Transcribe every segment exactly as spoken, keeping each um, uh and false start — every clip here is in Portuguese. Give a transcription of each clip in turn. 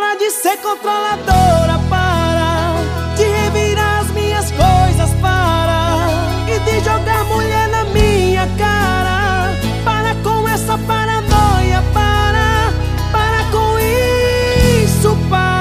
Para de ser controladora, para de revirar as minhas coisas, para e de jogar mulher na minha cara. Para com essa paranoia, para, para com isso, para.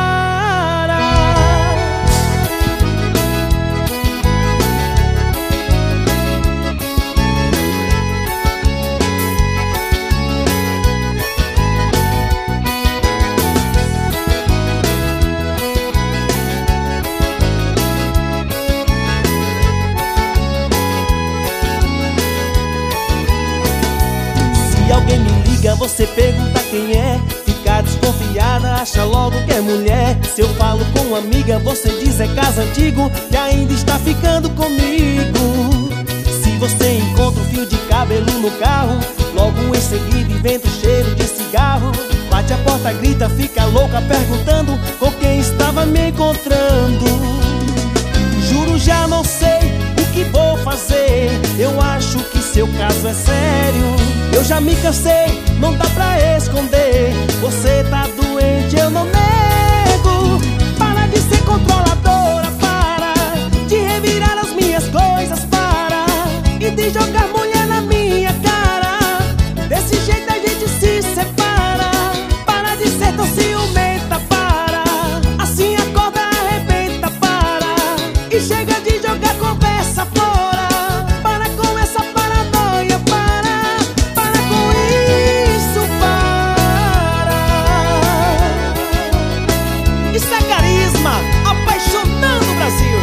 Se alguém me liga, você pergunta quem é. Fica desconfiada, acha logo que é mulher. Se eu falo com uma amiga, você diz é caso antigo que ainda está ficando comigo. Se você encontra um fio de cabelo no carro, logo em seguida inventa o cheiro de cigarro. Bate a porta, grita, fica louca perguntando com quem estava me encontrando. Juro, já não sei o que vou fazer. Eu acho que seu caso é sério. Eu já me cansei, não dá pra esconder. Você tá doente, eu não nego. Para de ser controladora, para de revirar as minhas coisas, para e de jogar mulher na minha cara. Desse jeito a gente se separa. Para de ser tão ciumenta, para assim a corda arrebenta, para e chega de jogar conversa fora. Para com essa paranoia, para, para com isso, para. Isso é carisma, apaixonando o Brasil.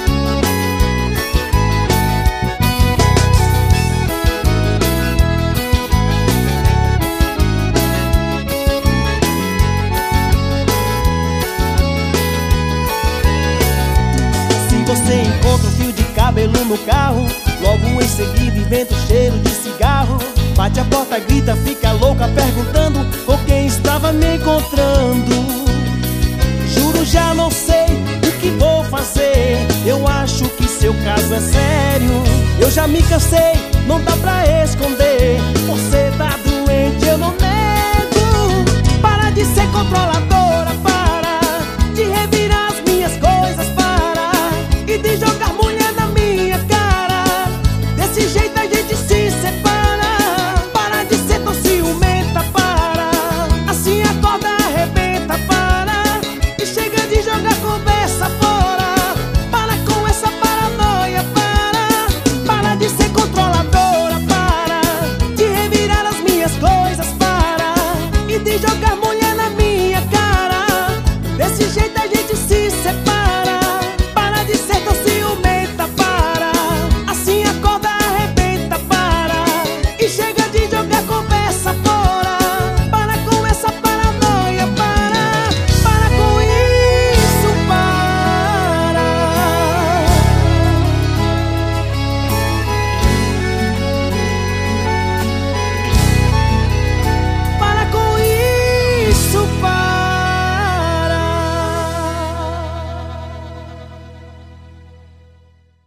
Você encontra um fio de cabelo no carro, logo em seguida inventa o cheiro de cigarro. Bate a porta, grita, fica louca perguntando com quem estava me encontrando. Juro, já não sei o que vou fazer. Eu acho que seu caso é sério. Eu já me cansei, não dá pra esconder. Você tá doente, eu não nego. Para de ser controladora, para de revirar as minhas coisas, para e de jogar mulher na minha cara. Desse jeito a gente se separa. Para de ser tão ciumenta, para assim a corda arrebenta, para e chega de jogar conversa fora. Para com essa paranoia, para, para de ser controladora, para de revirar as minhas coisas, para e de jogar mulher